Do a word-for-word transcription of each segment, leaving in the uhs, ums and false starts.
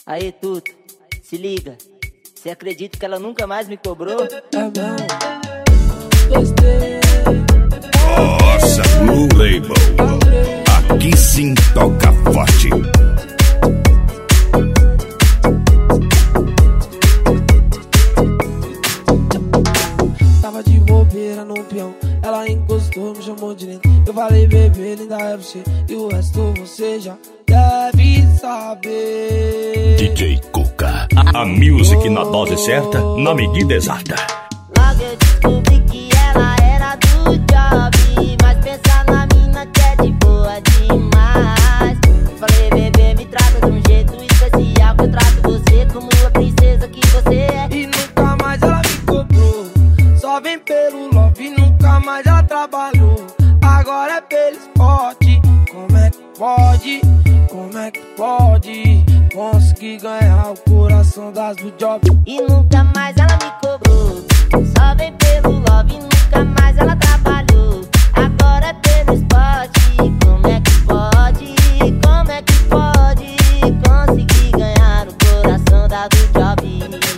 Aí, Tuto, se liga. Você acredita que ela nunca mais me cobrou? Nossa, Blue Label. Aqui sim toca forte. Tava de bobeira no peão, ela encostou, me chamou de lindo. Eu falei, bebê, linda é você, e o resto você já deve saber. D J Cuca, a music na dose certa, na medida exata. Logo eu descobri que ela era do job, mas pensa na mina que é de boa demais. Falei, bebê, me trata de um jeito especial, que eu trato você como a princesa que você é. E nunca mais ela me cobrou, só vem pelo love, nunca mais ela trabalhou. Agora é pelo esporte, como é que pode, como é que pode conseguir ganhar o coração das do job? E nunca mais ela me cobrou, só vem pelo love, nunca mais ela trabalhou. Agora é pelo esporte, como é que pode, como é que pode conseguir ganhar o coração da do job?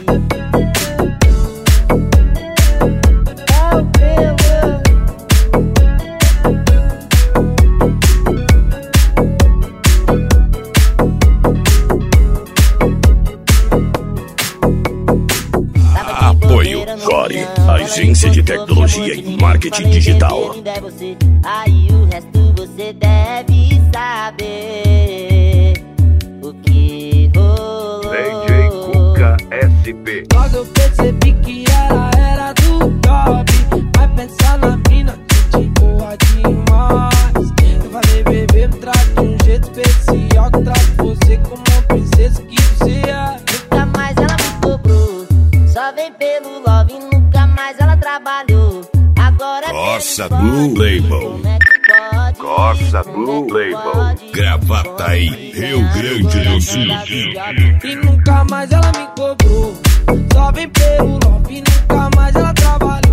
Apoio Core, agência de tecnologia e marketing digital. Aí o resto você deve saber o que rolou. D J Cuca S P. Logo eu percebi que ela era do job, vai pensar na mina de boa demais. Eu falei, bebê, me trata de um jeito especial, que eu trato você como uma princesa que você é. Nunca mais ela me cobrou, só vem pelo love, nunca mais ela trabalhou. Agora é Nossa, pelo Blue esporte, Label. como é que pode, Nossa, como Blue é que Label. pode Gravataí, Rio Grande do Sul. E nunca mais ela me cobrou, só vem pelo love, nunca mais ela trabalhou.